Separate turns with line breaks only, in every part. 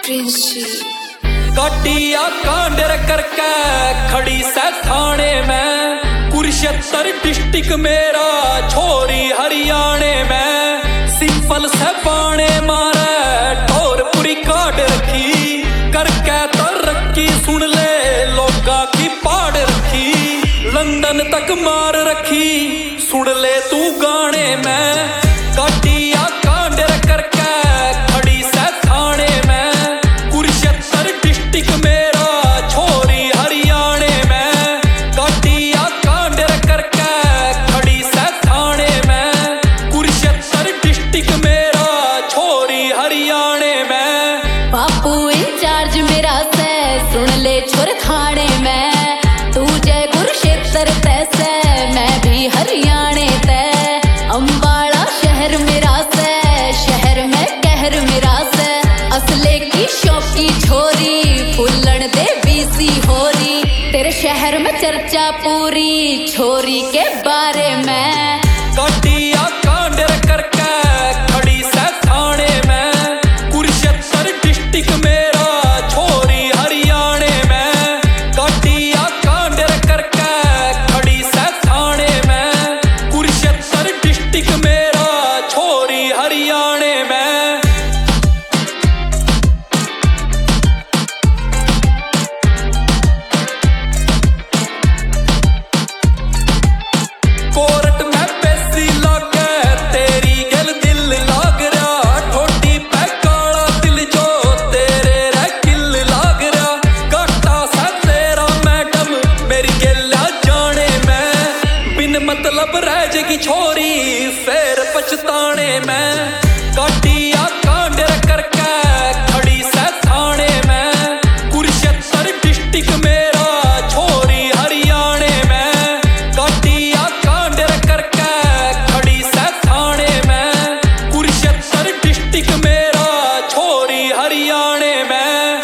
काटिया कांडर करके खड़ी से थाने में, कुरुक्षेत्र डिस्ट्रिक्ट मेरा छोरी हरियाणे में। सिंपल से बाणे मारे ठोर पूरी काट रखी, करके तरक्की सुन ले लोगा की पाड़ रखी। लंदन तक मार रखी सुन ले तू गाने में। काटिया कांडर करके खड़ी से थाने में, कुरुक्षेत्र डिस्ट्रिक्ट मेरा छोरी हरियाणे में। काटिया कांडर करके खड़ी से थाने में, कुरुक्षेत्र डिस्ट्रिक्ट मेरा छोरी हरियाणे में।
बापू इंचार्ज मेरा से सुन ले छोर थाने में, तू जय कुरुक्षेत्र तैसे मैं भी हरियाणे ते। अंबाला शहर मेरा से, शहर में कहर मेरा से। असले की शौकी छोरी फुल्लण दे बीसी होरी, तेरे शहर में चर्चा पूरी छोरी के बारे में।
काटिया कांडर करके खड़ी से थाने में, कुरुक्षेत्र डिस्ट्रिक्ट मेरा छोरी हरियाणे में। काटिया कांडर करके खड़ी से थाने में, कुरुक्षेत्र डिस्ट्रिक्ट मेरा छोरी हरियाणे में। कोर्ट में पैसी लागे तेरी गल दिल लाग रहा, ठोडी पे काला दिल जो तेरे रे किल लाग रहा। काटा सा तेरा मैडम मेरी गला जाने में, बिन मतलब रह जाएगी छोरी फिर पछताने में। काटिया कांडर करके खड़ी से थाने में, कुरुक्षेत्र डिस्ट्रिक्ट मेरा छोरी हरियाणे में। काटिया कांडर करके खड़ी से थाने में, कुरुक्षेत्र डिस्ट्रिक्ट मेरा छोरी हरियाणे में।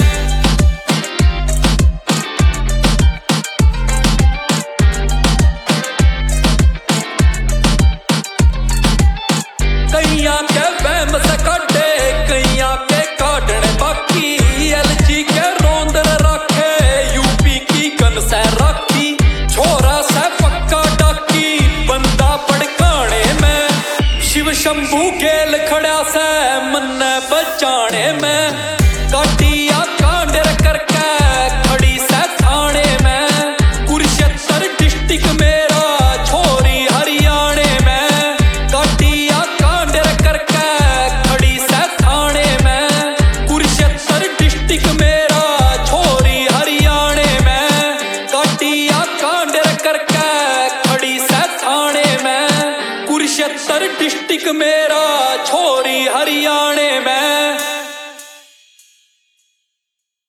कैया के वहम से काटे कैया के काटने बाकी, एलजी के रोंदर रखे यूपी की गन से राखी। छोरा से पक्का डाकी बंदा पड़काने में, शिव शंभू गेल खड़ा से मन बचाने में। काटिया कांडर करके खड़ी से थाने में, कुरुक्षेत्र डिस्ट्रिक्ट मेरा छोरी हरियाणे में। काटिया कांडर करके खड़ी से थाने में, कुरुक्षेत्र डिस्ट्रिक्ट मेरा छोरी हरियाणे में। काटिया कांडर करके खड़ी से थाने में, कुरुक्षेत्र डिस्ट्रिक्ट मेरा छोरी हरियाणे में।